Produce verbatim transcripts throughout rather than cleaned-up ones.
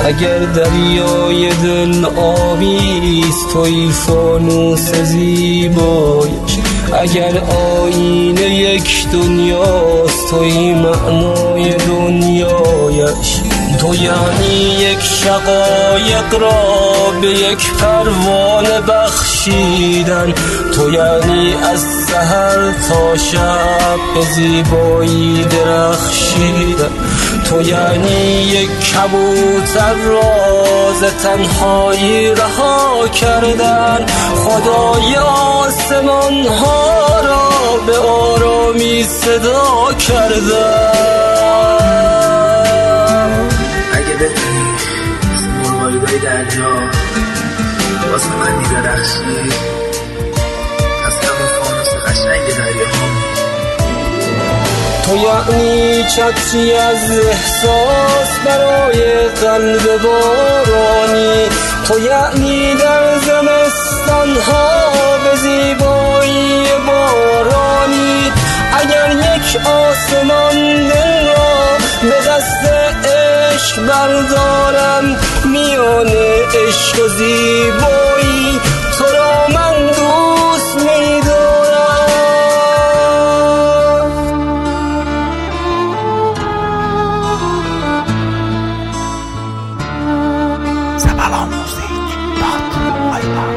اگر دریای دل آبیست توی فانوس زیبایش، اگر آینه یک دنیاست توی معنای دنیایش. تو یعنی یک شقایق را به یک پروانه بخشیدن، تو یعنی از سحر تا شب به زیبایی درخشیدن، تو یعنی یک کبوتر راز تنهایی رها کردن، خدای آسمان ها را به آرامی صدا کردن. اگه بتونی مثل مرغ‌های دریا واسه من می‌درخشی، از همه فانوس قشنگ دریاها. تو یعنی چتری از احساس برای قلب بارانی، تو یعنی در زمستانها به زیبایی بارانی. اگر یک آسمان دل را به قصد عشق بردارم، میان عشق و زیبایی تو را من دوست می‌دارم. سبلان موزیک دات آی آر.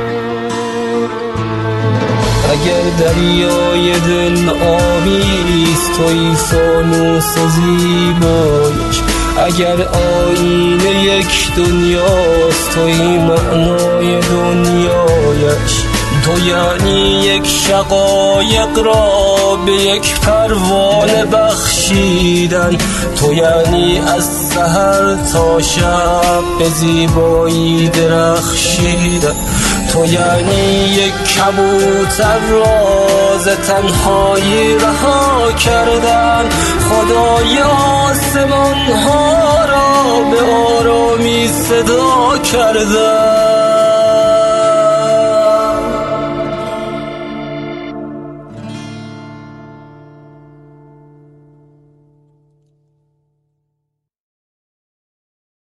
اگر دریای دل آبیست توی فانوس زیبایش، اگر آینه یک دنیاست توی معنای دنیایش. تو یعنی یک شقایق را به یک پروانه بخشیدن، تو یعنی از سحر تا شب به زیبایی درخشیدن، تو یعنی یک کبوتر راز تنهایی رها کردن، خدای آسمان ها را به آرامی صدا کردن.